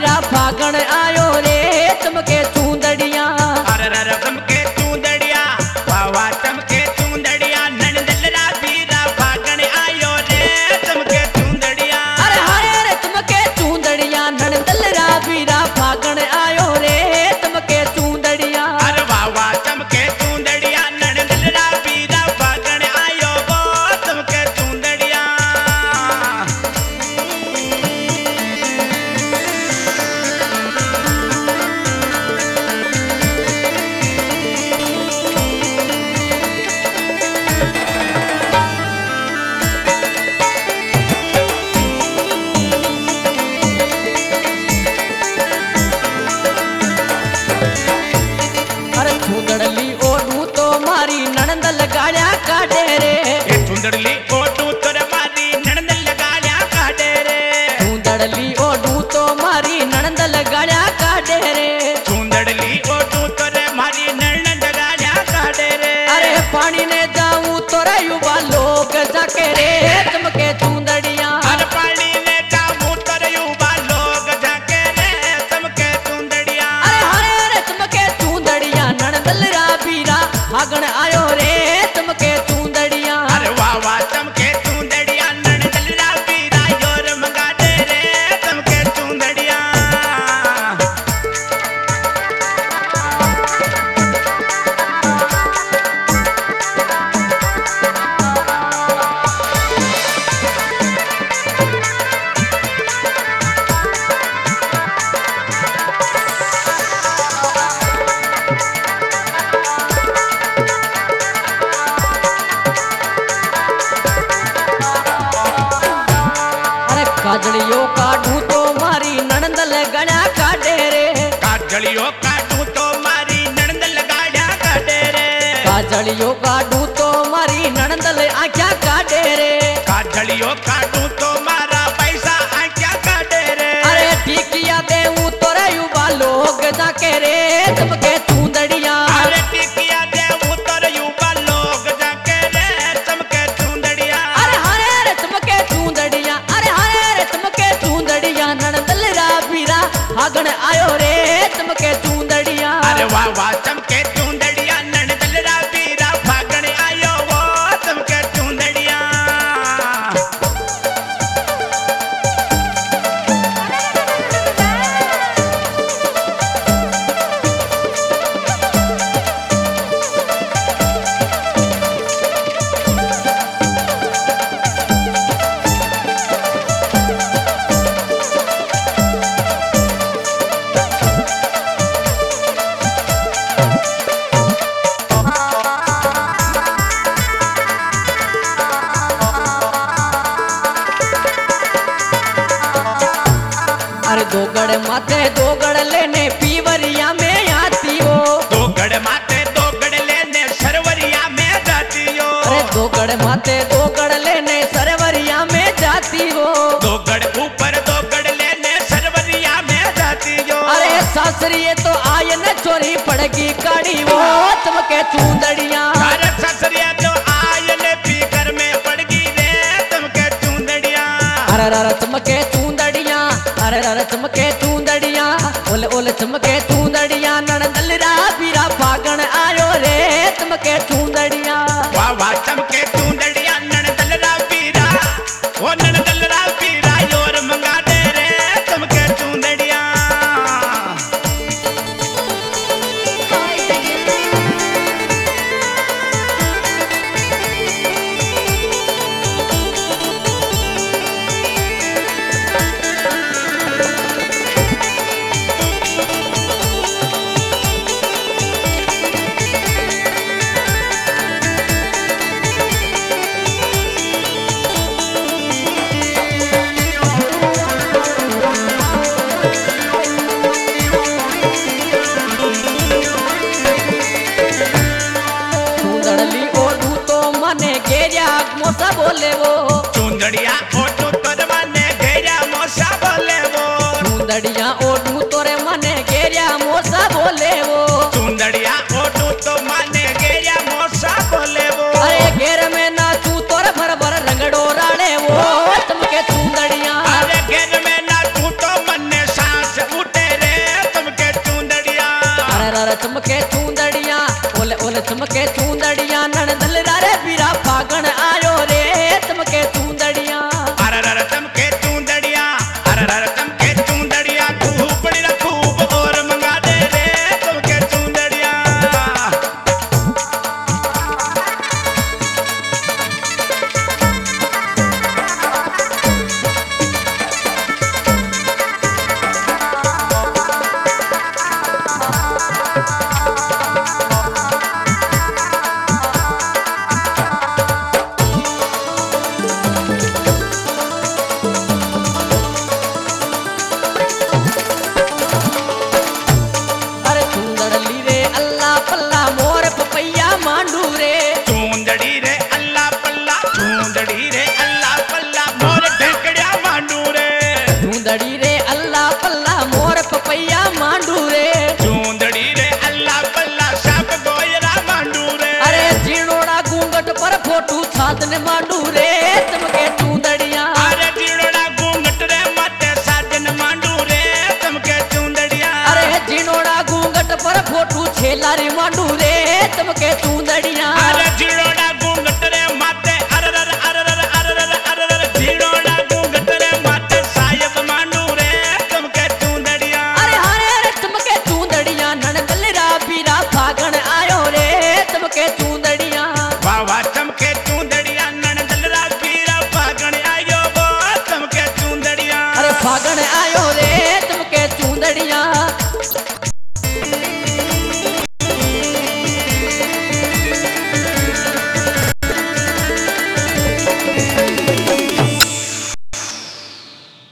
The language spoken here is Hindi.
बीरा फागण आयो रे चमके चूंदड़िया। अरे रे चमके चूंदड़िया वाह वाह चमके चूंदड़िया नंदलरा बीरा फागण आयो रे चमके चूंदड़िया। अरे हाय रे चमके चूंदड़िया नंदलरा बीरा फागण आयो रे चमके चूंदड़िया। अरे वाह वाह चमके चूंदड़िया नंदलरा बीरा फागण आयो वो चमके चूंदड़िया। अरे चूंदड़ली ओढ़ू तो मारी नणंद लगाया काटे रे। ये चूंदड़ली ओटू तोरे मारी नंद लगाया काटे रे। चूंदड़ली ओढ़ू तो मारी नणंद लगाया काटे रे। चूंदड़ली ओटू तोरे मारी नंद लगाया काटे रे। अरे पानी ने जाऊं तो युवा लोग जाके रे चमके चूंदड़िया। अरे पानी ने जाऊं तोरे युवा लोग जाके रे चमके चूंदड़िया। अरे हरे रे चमके चूंदड़िया नणदलरा बीरा फागण आयो रे चमके चूंदड़िया। अरे वाह वाह चमके चूंदड़िया नंदलरा बीरा योर मंगा दे रे चमके चूंदड़िया। अरे काजड़ियो काढू तो मारी नणंद लगड़ा काटे रे। काजलियो काटू तो मारी नंद लगाया काटे रे। काजड़ियो काढू तो मारी नणंद आख्या काटे रे। काजलियो काटू तो मारा पैसा आख्या काटे रे। अरे टिकिया देऊं तो युवा लोग जाके रे चमके चूंदड़िया। अरे टिकिया दे उतर युवा लोग जाके रे चमके चूंदड़िया। अरे हरे रे चमके चूंदड़िया। अरे हरे रे चमके चूंदड़िया नणदलरा बीरा फागण आयो रे चमके चूंदड़िया। अरे वाह वाह चमके चूंदड़िया नंदलरा बीरा फागण आयो वो चमके चूंदड़िया। अरे दोगड़ माथे दोगड़ लेने पीवरिया में आती हो। दो गढ़ माते दो गढ़ लेने सरवरिया में जाती हो। अरे दोगड़ माथे दोगड़ लेने सरवरिया में जाती हो। दो गढ़ ऊपर दो गढ़ लेने सरवरिया में जाती हो। अरे सासरी तो आय न चोरी पड़गी काड़ी वो चमके चूंदड़िया। अरे ससरिया तो आयल पीकर में पड़गी रे चमके चूंदड़िया। अरे रे चमके चूंदड़िया। अरे रे चमके चूंदड़िया। ओले ओले चमके चूंदड़िया नणदलरा बीरा फागण आयो रे चमके चूंदड़िया। वाह वाह चमके चूंदड़िया नंदलरा बीरा ओ नंदलरा बीरा योर मंगा दे रे चमके चूंदड़िया। चूंदड़ली ओढ़ू तो मने घेरिया मोसा बोले वो। चूंदड़िया ओटू तोर माने घेरा मोसा बोले वो। चूंदड़िया ओढ़ू तोरे मने घेरिया मोसा बोले वो। चूंदड़िया ओटू तो माने घेरा मोसा बोले वो। अरे घेर में नाचू तोर भर भर रंगड़ो राड़े वो चमके चूंदड़िया। अरे घेर में ना तू तो मन्ने सांस चमके चूंदड़िया नणदल रे पीरा फागण आयो रे चमके चूंदड़िया अरर चमके चूंदड़िया अरर चमके चूंदड़िया खूब बड़ी रा खूब और मंगा दे रे चमके चूंदड़िया अरे चूंदड़ली रे अल्लाह पल्ला मोर पपैया मांडू रे चूंदड़ी रे अल्लाह पल्ला चूंदड़ी रे अल्लाह पल्ला मोर ढेकड़िया मांडू रे चूंदड़ी रे अल्लाह पल्ला मोर पपैया मांडू रे चूंदड़ी रे अल्लाह पल्ला साप गोयरा मांडू रे अरे जीणोड़ा घूंघट पर फोटू छातने मांडू रे चमके चूंदड़िया अरे जीणोड़ा घूंघट रे माते साजन मांडू रे चमके चूंदड़िया अरे जीणोड़ा घूंघट पर फोटू छेला रे मांडू रे चमके चूंदड़िया अरे जीणोड़ा घूंघट रे माते अरर अरर अरर अरर जीणोड़ा घूंघट रे माते सायब मांडू रे चमके चूंदड़िया अरे हारे रे चमके चूंदड़िया नणदल रा पीरा फागण आयो रे चमके चूंदड़िया वाह वाह चमके चूंदड़िया नणदल रा पीरा फागण आयो वो चमके चूंदड़िया अरे फागण आयो रे